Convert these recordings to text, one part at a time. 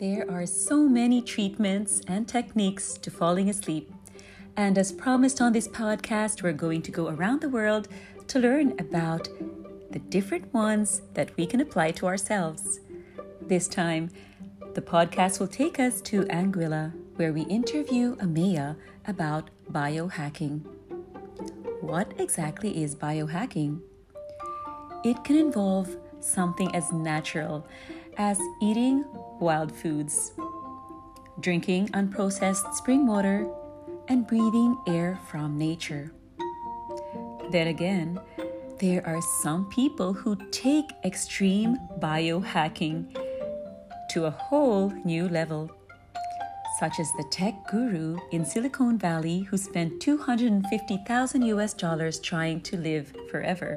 There are so many treatments and techniques to falling asleep. And as promised on this podcast, we're going to go around the world to learn about the different ones that we can apply to ourselves. This time, the podcast will take us to Anguilla, where we interview Ameya about biohacking. What exactly is biohacking? It can involve something as natural as eating wild foods, drinking unprocessed spring water, and breathing air from nature. Then again, there are some people who take extreme biohacking to a whole new level, such as the tech guru in Silicon Valley who spent $250,000 US trying to live forever.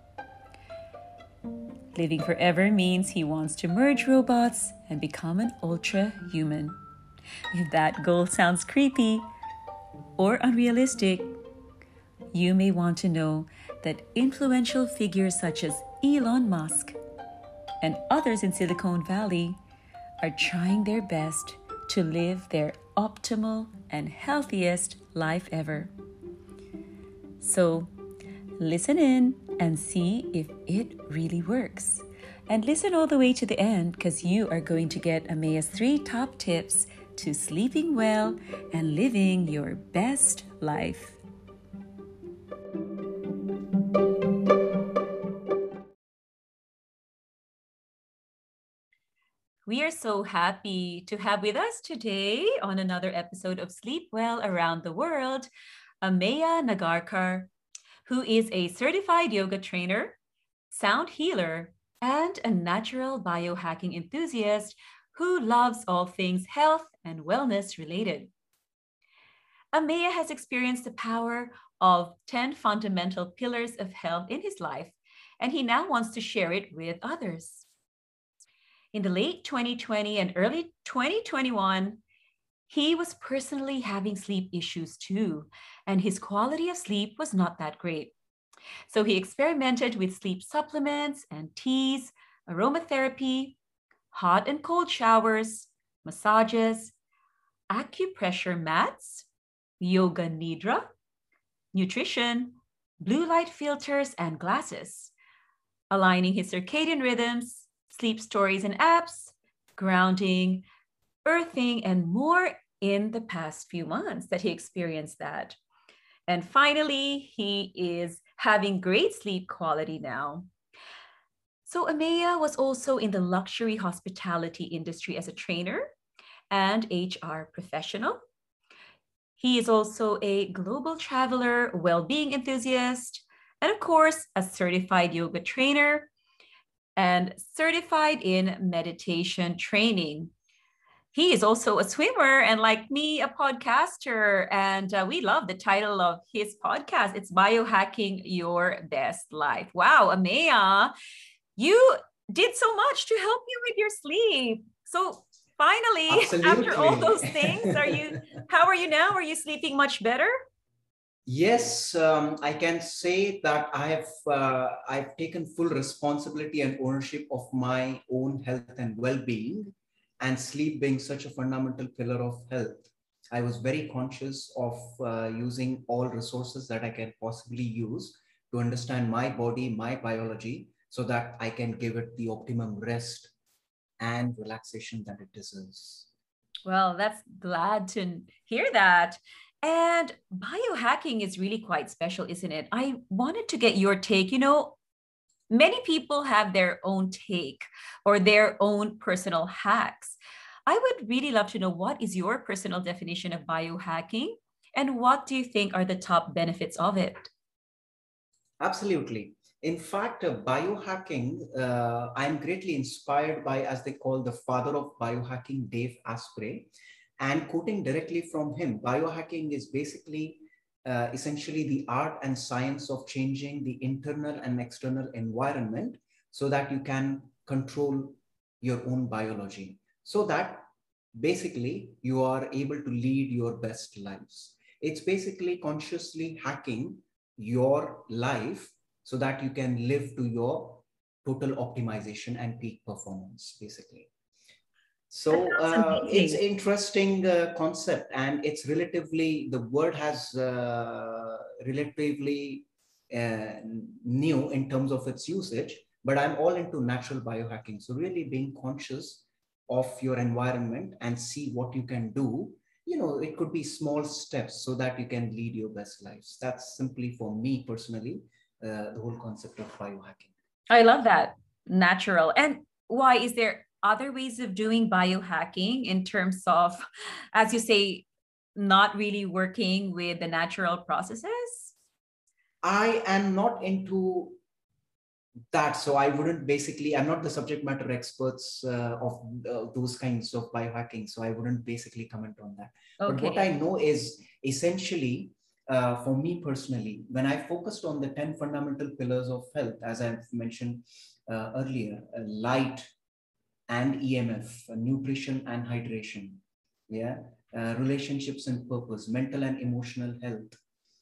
Living forever means he wants to merge robots and become an ultra-human. If that goal sounds creepy or unrealistic, you may want to know that influential figures such as Elon Musk and others in Silicon Valley are trying their best to live their optimal and healthiest life ever. So, listen in and see if it really works. And listen all the way to the end because you are going to get Ameya's 3 top tips to sleeping well and living your best life. We are so happy to have with us today on another episode of Sleep Well Around the World, Ameya Nagarkar, who is a certified yoga trainer, sound healer, and a natural biohacking enthusiast who loves all things health and wellness related. Ameya has experienced the power of 10 fundamental pillars of health in his life, and he now wants to share it with others. In the late 2020 and early 2021, he was personally having sleep issues too, and his quality of sleep was not that great. So he experimented with sleep supplements and teas, aromatherapy, hot and cold showers, massages, acupressure mats, yoga nidra, nutrition, blue light filters, and glasses, aligning his circadian rhythms, sleep stories and apps, grounding, earthing, and more in the past few months that he experienced that. And finally, he is having great sleep quality now. So Ameya was also in the luxury hospitality industry as a trainer and HR professional. He is also a global traveler, well-being enthusiast, and of course, a certified yoga trainer and certified in meditation training. He is also a swimmer and, like me, a podcaster. And we love the title of his podcast. It's Biohacking Your Best Life. Wow, Ameya, you did so much to help me with your sleep. So finally, Absolutely. After all those things, how are you now? Are you sleeping much better? Yes, I can say that I've taken full responsibility and ownership of my own health and well-being, and sleep being such a fundamental pillar of health. I was very conscious of using all resources that I can possibly use to understand my body, my biology, so that I can give it the optimum rest and relaxation that it deserves. Well, that's glad to hear that. And biohacking is really quite special, isn't it? I wanted to get your take. Many people have their own take or their own personal hacks. I would really love to know, what is your personal definition of biohacking and what do you think are the top benefits of it? Absolutely. In fact, biohacking, I'm greatly inspired by, as they call the father of biohacking, Dave Asprey. And quoting directly from him, biohacking is basically essentially the art and science of changing the internal and external environment so that you can control your own biology, so that basically you are able to lead your best lives. It's basically consciously hacking your life so that you can live to your total optimization and peak performance, basically. That So sounds it's amazing. interesting concept, and it's relatively, the word has relatively uh, new in terms of its usage. But I'm all into natural biohacking. So really being conscious of your environment and see what you can do. You know, it could be small steps so that you can lead your best lives. That's simply for me personally, the whole concept of biohacking. I love that. Natural. And why is there other ways of doing biohacking in terms of, as you say, not really working with the natural processes? I am not into that, so I wouldn't basically, I'm not the subject matter experts of those kinds of biohacking, so I wouldn't basically comment on that. But what I Okay. know is essentially, for me personally, when I focused on the 10 fundamental pillars of health, as I've mentioned earlier, light and EMF, nutrition and hydration, yeah, relationships and purpose, mental and emotional health,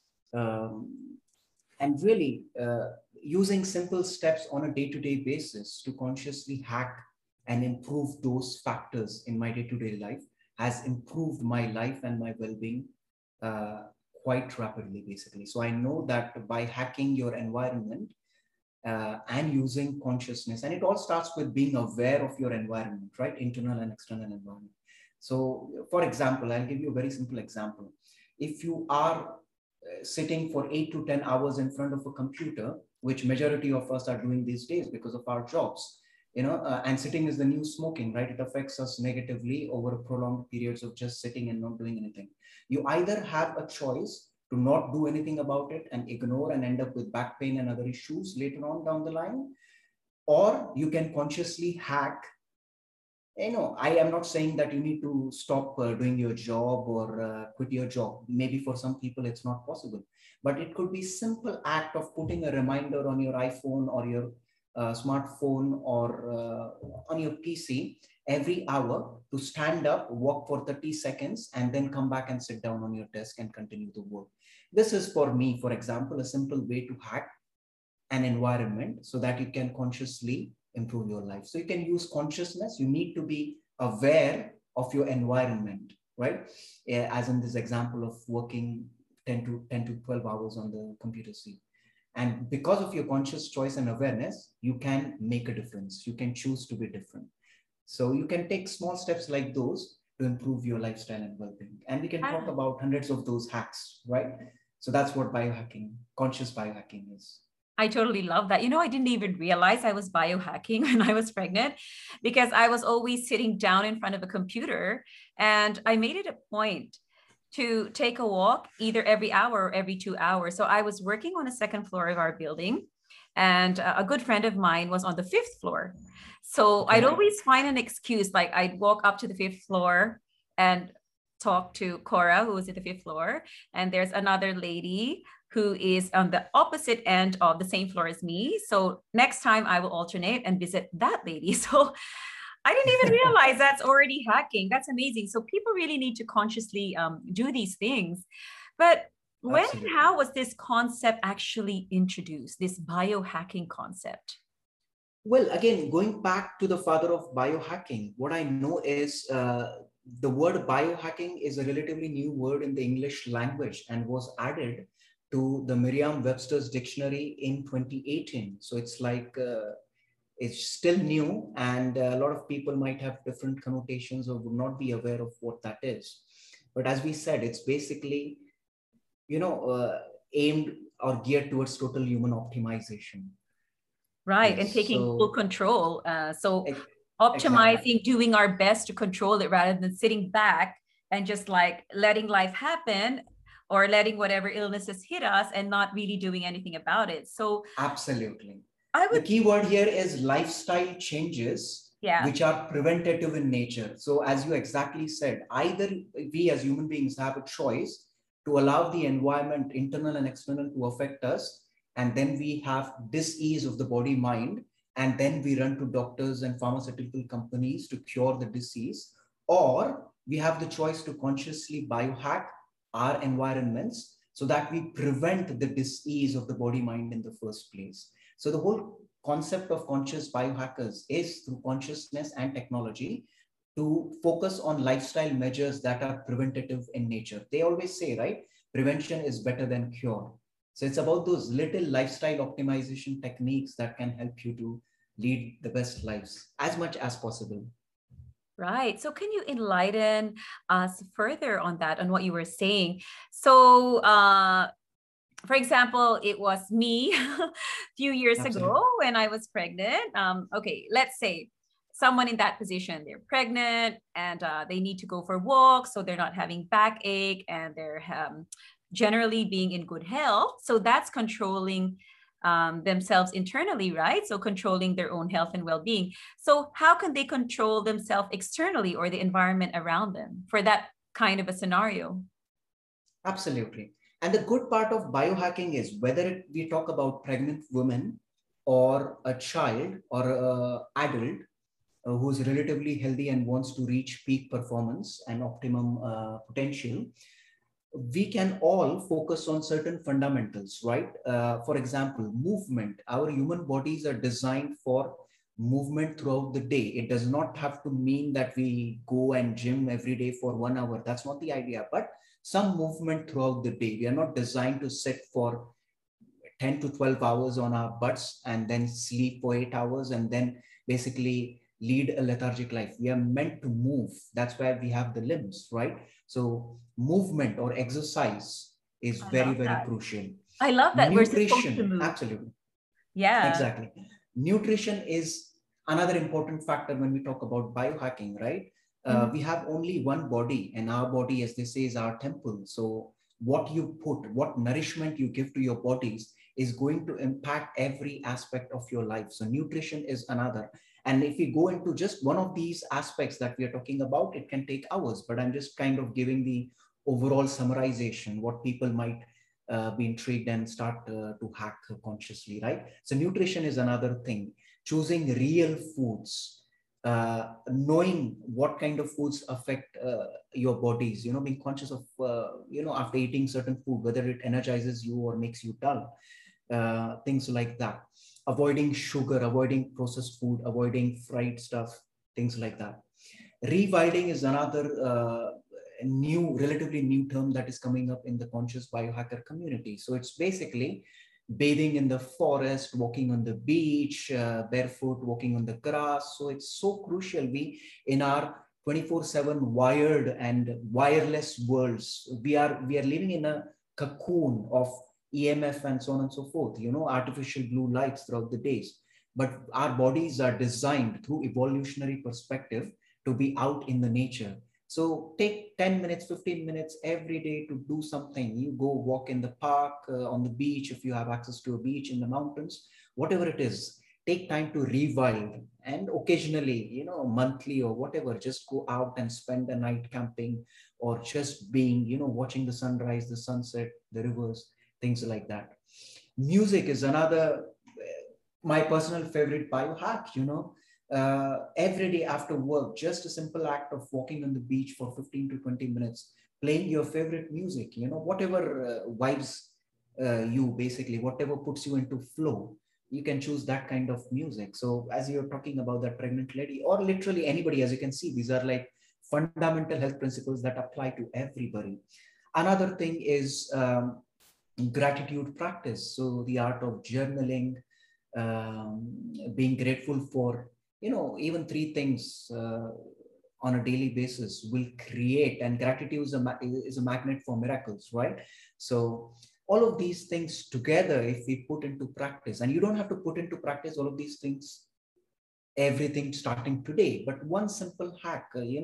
um, and really using simple steps on a day-to-day basis to consciously hack and improve those factors in my day-to-day life has improved my life and my well-being uh, quite rapidly, basically. So I know that by hacking your environment and using consciousness, and it all starts with being aware of your environment, right? Internal and external environment. So for example, I'll give you a very simple example. If you are sitting for 8 to 10 hours in front of a computer, which majority of us are doing these days because of our jobs, and sitting is the new smoking, right? It affects us negatively over prolonged periods of just sitting and not doing anything. You either have a choice to not do anything about it and ignore and end up with back pain and other issues later on down the line, or you can consciously hack. I am not saying that you need to stop doing your job or quit your job. Maybe for some people it's not possible, but it could be simple act of putting a reminder on your iPhone or your smartphone or on your PC every hour to stand up, walk for 30 seconds, and then come back and sit down on your desk and continue to work. This is, for me, for example, a simple way to hack an environment so that you can consciously improve your life. So you can use consciousness. You need to be aware of your environment, right? As in this example of working 10 to 12 hours on the computer seat. And because of your conscious choice and awareness, you can make a difference. You can choose to be different. So you can take small steps like those to improve your lifestyle and well-being. And we can talk Ah, about hundreds of those hacks, right? So that's what biohacking, conscious biohacking is. I totally love that. I didn't even realize I was biohacking when I was pregnant because I was always sitting down in front of a computer. And I made it a point to take a walk either every hour or every 2 hours. So I was working on a second floor of our building, and a good friend of mine was on the fifth floor. So I'd Okay. always find an excuse, like I'd walk up to the fifth floor and talk to Cora, who was at the fifth floor. And there's another lady who is on the opposite end of the same floor as me. So next time I will alternate and visit that lady. So I didn't even realize that's already hacking. That's amazing. So people really need to consciously do these things. But when and Absolutely. how was this concept actually introduced, this biohacking concept? Well, again, going back to the father of biohacking, what I know is the word biohacking is a relatively new word in the English language and was added to the Merriam-Webster's dictionary in 2018. So it's like it's still new, and a lot of people might have different connotations or would not be aware of what that is. But as we said, it's basically, you know, aimed or geared towards total human optimization. Right. And Yes. taking full So control. So e- exactly. optimizing, doing our best to control it rather than sitting back and just like letting life happen or letting whatever illnesses hit us and not really doing anything about it. So Absolutely. I The would, key word here is lifestyle changes, yeah. which are preventative in nature. So, as you exactly said, either we as human beings have a choice to allow the environment, internal and external, to affect us, and then we have dis-ease of the body mind, and then we run to doctors and pharmaceutical companies to cure the disease, or we have the choice to consciously biohack our environments so that we prevent the dis-ease of the body mind in the first place. So the whole concept of conscious biohackers is through consciousness and technology. to focus on lifestyle measures that are preventative in nature. They always say, right, prevention is better than cure. So it's about those little lifestyle optimization techniques that can help you to lead the best lives as much as possible. Right. So can you enlighten us further on that, on what you were saying? So, for example, it was me a few years ago Absolutely. when I was pregnant. Okay, let's say someone in that position, they're pregnant and they need to go for walks, so they're not having backache and they're generally being in good health. So that's controlling themselves internally, right? So controlling their own health and well-being. So how can they control themselves externally or the environment around them for that kind of a scenario? Absolutely. And the good part of biohacking is whether we talk about pregnant women or a child or a adult who's relatively healthy and wants to reach peak performance and optimum potential, we can all focus on certain fundamentals, right? For example, movement. Our human bodies are designed for movement throughout the day. It does not have to mean that we go and gym every day for 1 hour. That's not the idea, but some movement throughout the day. We are not designed to sit for 10 to 12 hours on our butts and then sleep for 8 hours and then basically lead a lethargic life. We are meant to move. That's why we have the limbs, right? So movement or exercise is I very, love very that. crucial. I love that we're supposed to Nutrition, move. absolutely. Yeah. Exactly. Nutrition is another important factor when we talk about biohacking, right? Mhm. We have only one body, and our body, as they say, is our temple. So, what you put, what nourishment you give to your bodies is going to impact every aspect of your life. So, nutrition is another. And if we go into just one of these aspects that we are talking about, it can take hours, but I'm just kind of giving the overall summarization, what people might be intrigued and start to hack consciously, right? So nutrition is another thing. Choosing real foods, knowing what kind of foods affect your bodies. Being conscious of after eating certain food, whether it energizes you or makes you dull. Things like that. Avoiding sugar, avoiding processed food, avoiding fried stuff, things like that. Rewilding is another relatively new term that is coming up in the conscious biohacker community. So it's basically bathing in the forest, walking on the beach, barefoot, walking on the grass. So it's so crucial. In our 24/7 wired and wireless worlds, we are living in a cocoon of EMF and so on and so forth, artificial blue lights throughout the days. But our bodies are designed through evolutionary perspective to be out in the nature. So take 10 minutes, 15 minutes every day to do something. You go walk in the park, on the beach, if you have access to a beach, in the mountains, whatever it is. Take time to rewild, and occasionally, monthly or whatever, just go out and spend the night camping or just being, watching the sunrise, the sunset, the rivers, things like that. Music is another, my personal favorite biohack. Every day after work, just a simple act of walking on the beach for 15 to 20 minutes, playing your favorite music, whatever vibes you, basically whatever puts you into flow, you can choose that kind of music. So as you're talking about that pregnant lady, or literally anybody, as you can see, these are like fundamental health principles that apply to everybody. Another thing is gratitude practice. So the art of journaling, being grateful for, even three things on a daily basis will create, and gratitude is a magnet for miracles, right? So all of these things together, if we put into practice, and you don't have to put into practice all of these things, everything starting today, but one simple hack,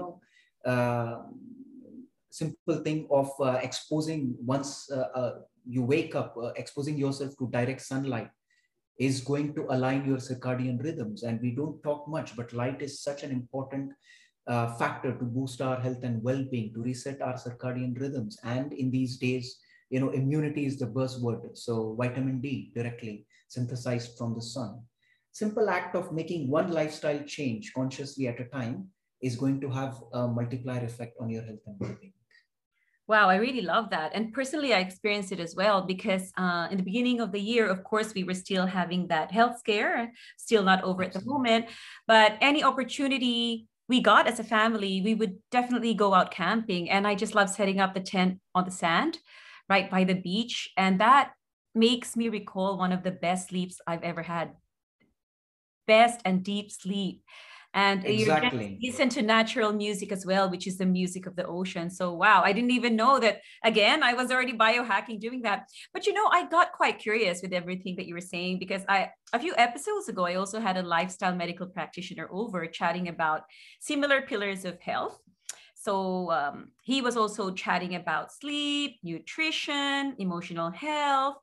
uh, simple thing of exposing once you wake up, exposing yourself to direct sunlight is going to align your circadian rhythms. And we don't talk much, but light is such an important factor to boost our health and well-being, to reset our circadian rhythms. And in these days, immunity is the buzzword. So vitamin D directly synthesized from the sun. Simple act of making one lifestyle change consciously at a time is going to have a multiplier effect on your health and well-being. Wow, I really love that. And personally, I experienced it as well because in the beginning of the year, of course, we were still having that health scare, still not over at the Absolutely. moment. But any opportunity we got as a family, we would definitely go out camping. And I just love setting up the tent on the sand right by the beach. And that makes me recall one of the best sleeps I've ever had, best and deep sleep. And you just Exactly. listen to natural music as well, which is the music of the ocean. So, wow, I didn't even know that. Again, I was already biohacking doing that. But I got quite curious with everything that you were saying because a few episodes ago, I also had a lifestyle medical practitioner over chatting about similar pillars of health. So he was also chatting about sleep, nutrition, emotional health.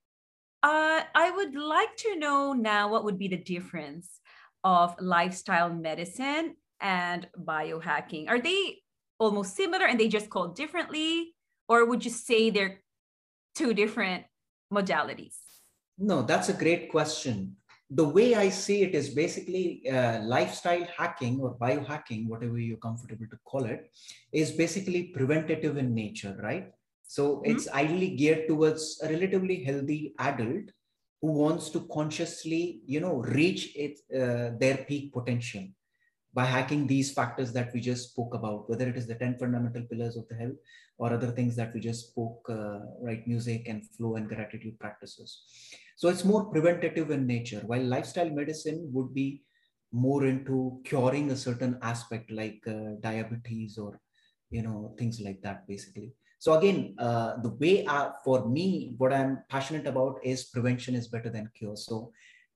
I would like to know now what would be the difference of lifestyle medicine and biohacking. Are they almost similar and they just called differently? Or would you say they're two different modalities? No, that's a great question. The way I see it is basically lifestyle hacking or biohacking, whatever you're comfortable to call it, is basically preventative in nature, right? So Mhm. it's ideally geared towards a relatively healthy adult who wants to consciously, reach their peak potential by hacking these factors that we just spoke about, whether it is the 10 fundamental pillars of the health or other things that we just spoke, right? Music and flow and gratitude practices. So it's more preventative in nature, while lifestyle medicine would be more into curing a certain aspect like diabetes or, things like that, basically. So again, the way for me, what I'm passionate about is prevention is better than cure. So,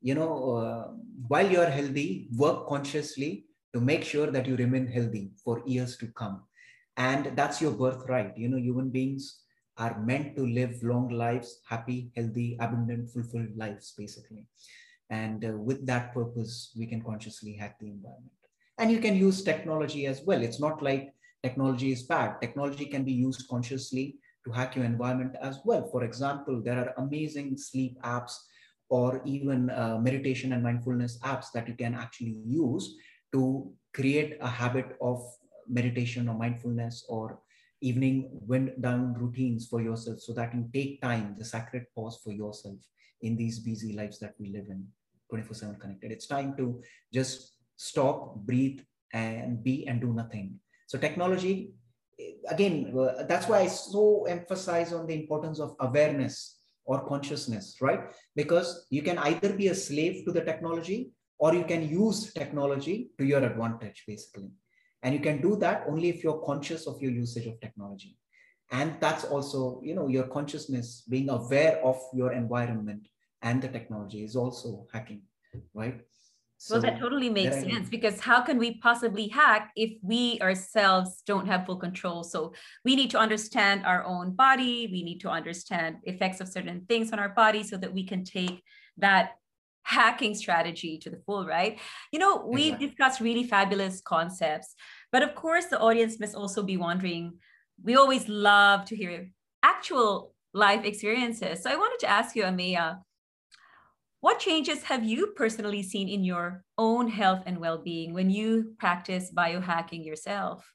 while you're healthy, work consciously to make sure that you remain healthy for years to come. And that's your birthright. Human beings are meant to live long lives, happy, healthy, abundant, fulfilled lives, basically. And with that purpose, we can consciously hack the environment. And you can use technology as well. It's not like technology is bad. Technology can be used consciously to hack your environment as well. For example, there are amazing sleep apps or even meditation and mindfulness apps that you can actually use to create a habit of meditation or mindfulness or evening wind down routines for yourself so that you take time, the sacred pause for yourself in these busy lives that we live in, 24/7 connected. It's time to just stop, breathe, and be and do nothing. So technology, again, that's why I so emphasize on the importance of awareness or consciousness, right? Because you can either be a slave to the technology or you can use technology to your advantage, basically. And you can do that only if you're conscious of your usage of technology. And that's also, your consciousness, being aware of your environment and the technology is also hacking, right? Well, that So totally there makes are, sense because how can we possibly hack if we ourselves don't have full control? So we need to understand our own body. We need to understand effects of certain things on our body so that we can take that hacking strategy to the full, right? We've exactly. discussed really fabulous concepts, but of course, the audience must also be wondering, we always love to hear actual life experiences. So I wanted to ask you, Ameya, what changes have you personally seen in your own health and well-being when you practice biohacking yourself?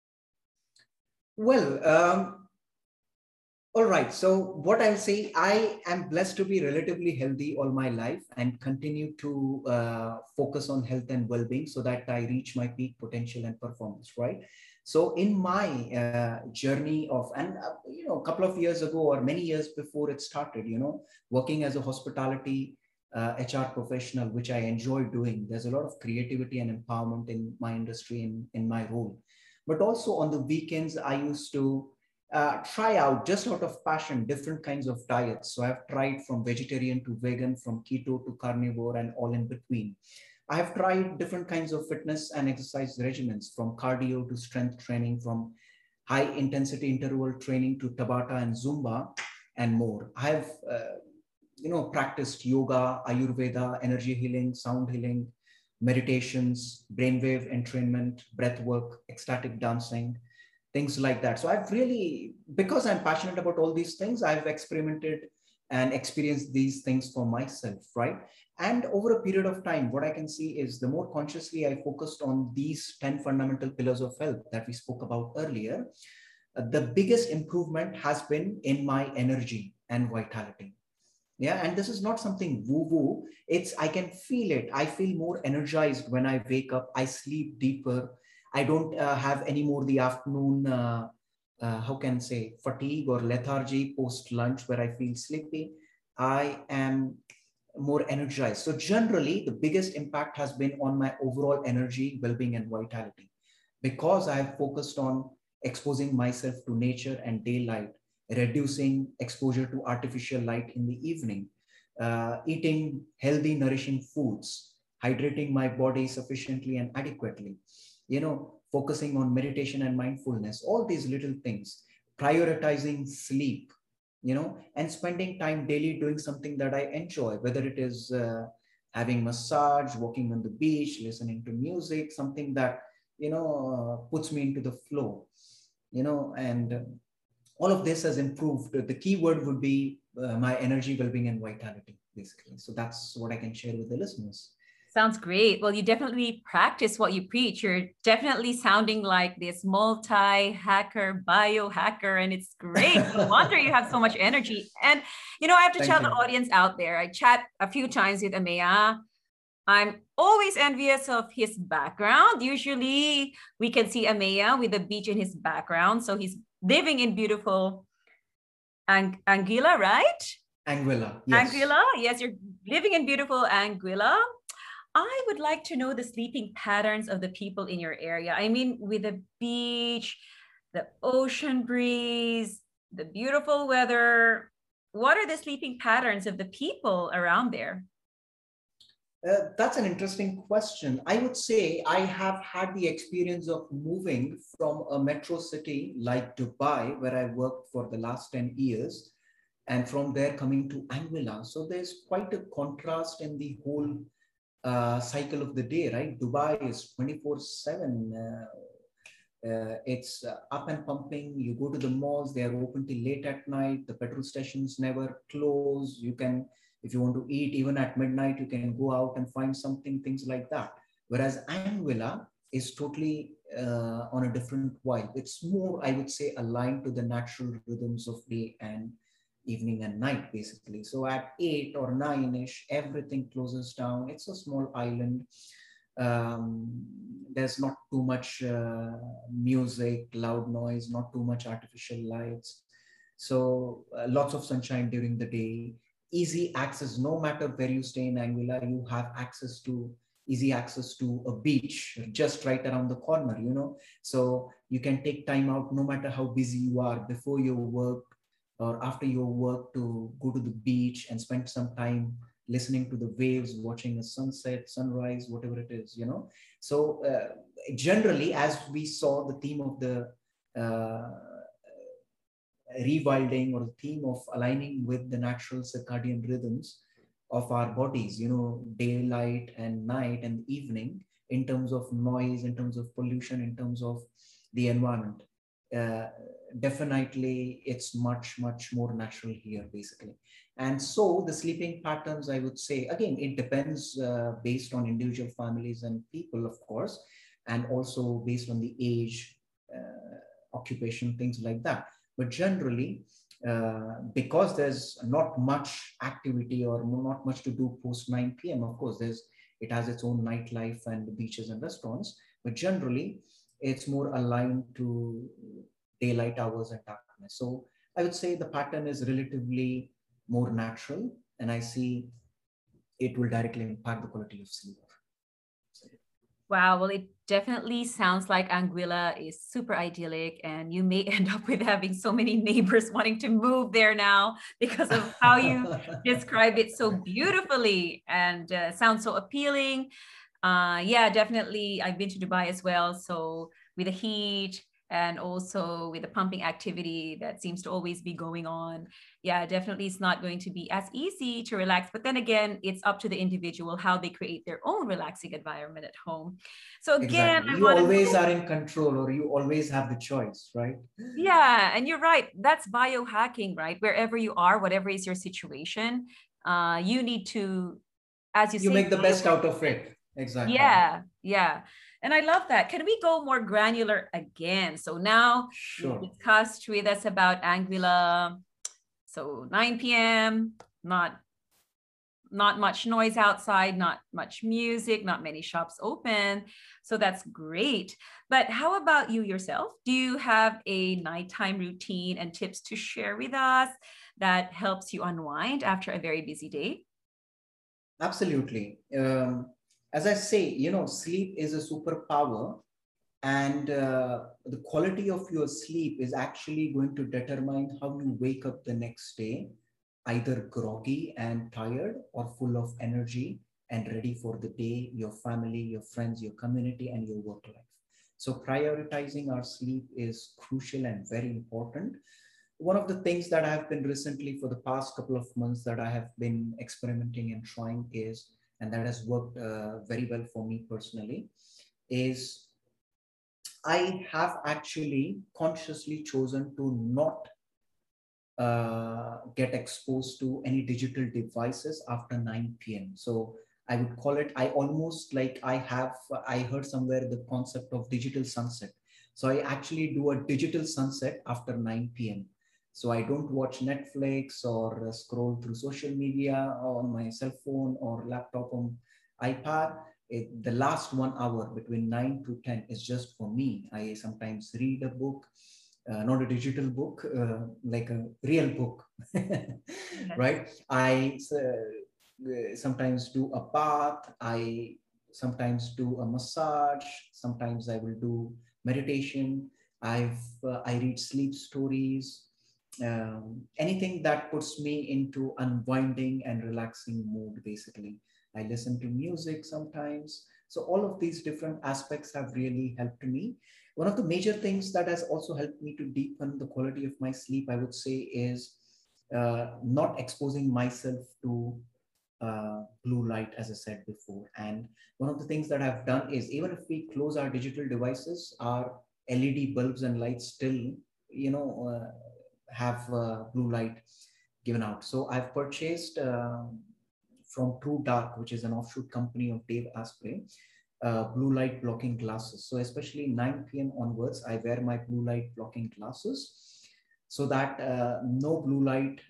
Well, all right. So what I'll say, I am blessed to be relatively healthy all my life and continue to focus on health and well-being so that I reach my peak potential and performance, right? So in my journey of, and a couple of years ago or many years before it started, working as a hospitality HR professional, which I enjoy doing. There's a lot of creativity and empowerment in my industry, in my role. But also on the weekends, I used to try out just out of passion different kinds of diets. So I've tried from vegetarian to vegan, from keto to carnivore, and all in between. I have tried different kinds of fitness and exercise regimens, from cardio to strength training, from high intensity interval training to Tabata and Zumba, and more. I have, practiced yoga, Ayurveda, energy healing, sound healing, meditations, brainwave entrainment, breath work, ecstatic dancing, things like that. So I've really, because I'm passionate about all these things, I've experimented and experienced these things for myself, right? And over a period of time, what I can see is the more consciously I focused on these 10 fundamental pillars of health that we spoke about earlier, the biggest improvement has been in my energy and vitality. Yeah, and this is not something woo woo. It's, I can feel it. I feel more energized when I wake up. I sleep deeper. I don't have anymore the afternoon, how can I say, fatigue or lethargy post lunch where I feel sleepy. I am more energized. So generally, the biggest impact has been on my overall energy, well-being, and vitality, because I have focused on exposing myself to nature and daylight, reducing exposure to artificial light in the evening, eating healthy, nourishing foods, hydrating my body sufficiently and adequately, focusing on meditation and mindfulness, all these little things, prioritizing sleep, and spending time daily doing something that I enjoy, whether it is having massage, walking on the beach, listening to music, something that, puts me into the flow, and all of this has improved. The key word would be my energy, well-being, and vitality, basically. So that's what I can share with the listeners. Sounds great. Well, you definitely practice what you preach. You're definitely sounding like this multi-hacker, biohacker, and it's great. No wonder you have so much energy. And, I have to Thank tell you. the audience out there, I chat a few times with Ameya. I'm always envious of his background. Usually we can see Ameya with the beach in his background. So he's living in beautiful Anguilla, right? Anguilla, yes. Anguilla, yes, you're living in beautiful Anguilla. I would like to know the sleeping patterns of the people in your area. I mean, with the beach, the ocean breeze, the beautiful weather, what are the sleeping patterns of the people around there? That's an interesting question. I would say I have had the experience of moving from a metro city like Dubai, where I worked for the last 10 years, and from there coming to Anguilla. So there's quite a contrast in the whole cycle of the day, right? Dubai is 24/7. It's up and pumping. You go to the malls, they are open till late at night. The petrol stations never close. You can, if you want to eat, even at midnight, you can go out and find something, things like that. Whereas Anguilla is totally on a different vibe. It's more, I would say, aligned to the natural rhythms of day and evening and night, basically. So at 8 or 9-ish, everything closes down. It's a small island. There's not too much music, loud noise, not too much artificial lights. So lots of sunshine during the day, easy access. No matter where you stay in Anguilla, you have easy access to a beach just right around the corner, So you can take time out, no matter how busy you are, before your work or after your work, to go to the beach and spend some time listening to the waves, watching a sunset, sunrise, whatever it is, So generally, as we saw, the theme of the rewilding, or the theme of aligning with the natural circadian rhythms of our bodies, daylight and night and evening, in terms of noise, in terms of pollution, in terms of the environment. Definitely it's much, much more natural here, basically. And so the sleeping patterns, I would say, again, it depends based on individual families and people, of course, and also based on the age, occupation, things like that. But generally, because there's not much activity or not much to do post 9 p.m., of course, it has its own nightlife and the beaches and restaurants, but generally it's more aligned to daylight hours and darkness. So I would say the pattern is relatively more natural, and I see it will directly impact the quality of sleep. Wow, well, it definitely sounds like Anguilla is super idyllic, and you may end up with having so many neighbors wanting to move there now because of how you describe it so beautifully, and sounds so appealing. Yeah, definitely. I've been to Dubai as well. So with the heat and also with the pumping activity that seems to always be going on, yeah, definitely it's not going to be as easy to relax. But then again, it's up to the individual how they create their own relaxing environment at home. So again, exactly. You always are in control, or you always have the choice, right? Yeah, and you're right. That's biohacking, right? Wherever you are, whatever is your situation, you need to, as you You say, make the best out of it. Exactly. yeah, yeah. And I love that. Can we go more granular again? So now you've Sure. discussed with us about Anguilla. So 9 p.m., not not much noise outside, not much music, not many shops open. So that's great. But how about you yourself? Do you have a nighttime routine and tips to share with us that helps you unwind after a very busy day? Absolutely. As I say, sleep is a superpower, and the quality of your sleep is actually going to determine how you wake up the next day, either groggy and tired or full of energy and ready for the day, your family, your friends, your community, and your work life. So prioritizing our sleep is crucial and very important. One of the things that I have been recently for the past couple of months that I have been experimenting and trying is, and that has worked very well for me personally, is I have actually consciously chosen to not get exposed to any digital devices after 9 p.m. So I would call it, I almost like I heard somewhere the concept of digital sunset. So I actually do a digital sunset after 9 p.m. So I don't watch Netflix or scroll through social media on my cell phone or laptop on iPad. The last 1 hour between 9 to 10 is just for me. I sometimes read a book, not a digital book, like a real book, Yes. right? I sometimes do a bath. I sometimes do a massage. Sometimes I will do meditation. I read sleep stories. Anything that puts me into unwinding and relaxing mood, basically. I listen to music sometimes. So all of these different aspects have really helped me. One of the major things that has also helped me to deepen the quality of my sleep, I would say, is not exposing myself to blue light, as I said before. And one of the things that I've done is, even if we close our digital devices, our LED bulbs and lights still, have blue light given out. So I've purchased from True Dark, which is an offshoot company of Dave Asprey, blue light blocking glasses. So especially 9 p.m. onwards, I wear my blue light blocking glasses so that no blue light,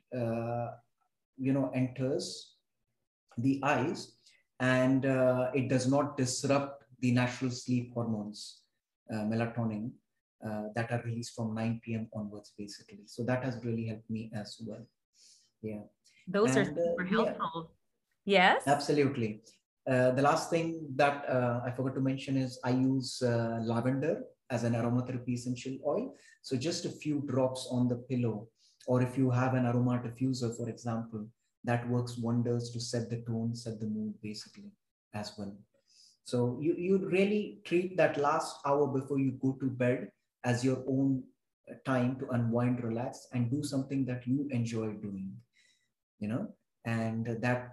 enters the eyes, and it does not disrupt the natural sleep hormones, melatonin, that are released from 9 p.m. onwards, basically. So that has really helped me as well. Yeah. Those are And super yeah, helpful. Yes. absolutely. The last thing that I forgot to mention is I use lavender as an aromatherapy essential oil. So just a few drops on the pillow, or if you have an aroma diffuser, for example, that works wonders to set the tone, set the mood, basically, as well. So you really treat that last hour before you go to bed as your own time to unwind, relax, and do something that you enjoy doing, you know, and that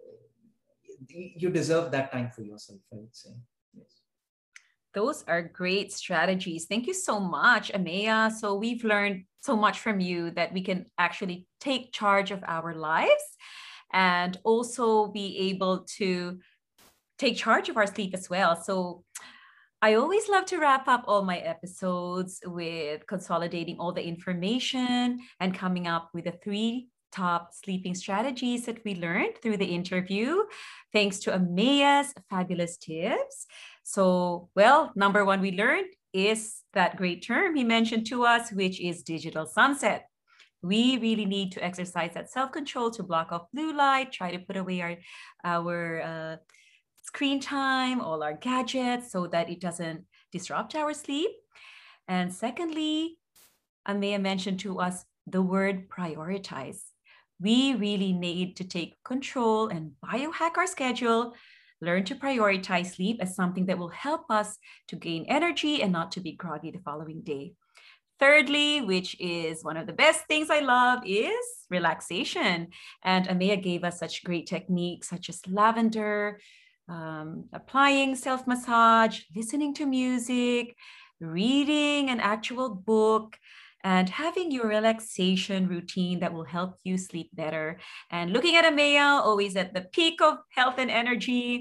you deserve that time for yourself, I would say. Yes. Those are great strategies. Thank you so much, Amea. So we've learned so much from you that we can actually take charge of our lives and also be able to take charge of our sleep as well. So I always love to wrap up all my episodes with consolidating all the information and coming up with the three top sleeping strategies that we learned through the interview, thanks to Amea's fabulous tips. So, well, number one we learned is that great term he mentioned to us, which is digital sunset. We really need to exercise that self-control to block off blue light, try to put away our screen time, all our gadgets, so that it doesn't disrupt our sleep. And secondly, Amea mentioned to us the word prioritize. We really need to take control and biohack our schedule, learn to prioritize sleep as something that will help us to gain energy and not to be groggy the following day. Thirdly, which is one of the best things I love, is relaxation. And Amea gave us such great techniques such as lavender, applying self massage, listening to music, reading an actual book, and having your relaxation routine that will help you sleep better. And looking at Amea, always at the peak of health and energy,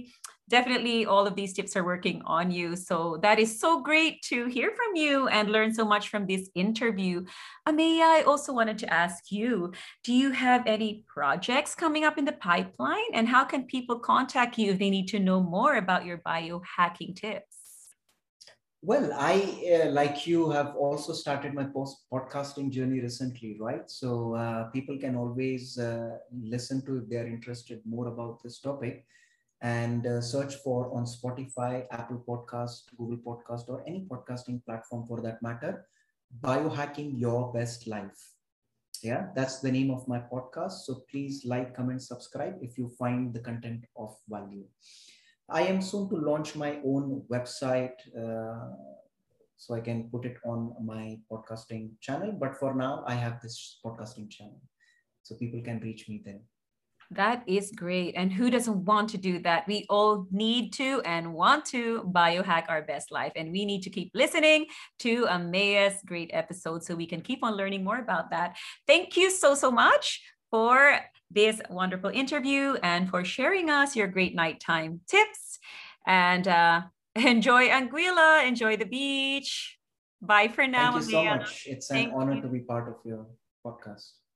definitely all of these tips are working on you. So that is so great to hear from you and learn so much from this interview. Ameya, I also wanted to ask you, do you have any projects coming up in the pipeline? And how can people contact you if they need to know more about your biohacking tips? Well, like you, have also started my post podcasting journey recently, right? So people can always listen to if they are interested more about this topic, and search for on Spotify, Apple Podcast, Google Podcast, or any podcasting platform for that matter. Biohacking Your Best Life. Yeah, that's the name of my podcast. So please like, comment, subscribe if you find the content of value. I am soon to launch my own website, so I can put it on my podcasting channel. But for now, I have this podcasting channel, so people can reach me there. That is great. And who doesn't want to do that? We all need to and want to biohack our best life. And we need to keep listening to Ameya's great episode so we can keep on learning more about that. Thank you so, so much for this wonderful interview and for sharing us your great nighttime tips. And enjoy Anguilla, enjoy the beach. Bye for now, Thank you so Ameya. much. It's an Thank honor you. to be part of your podcast.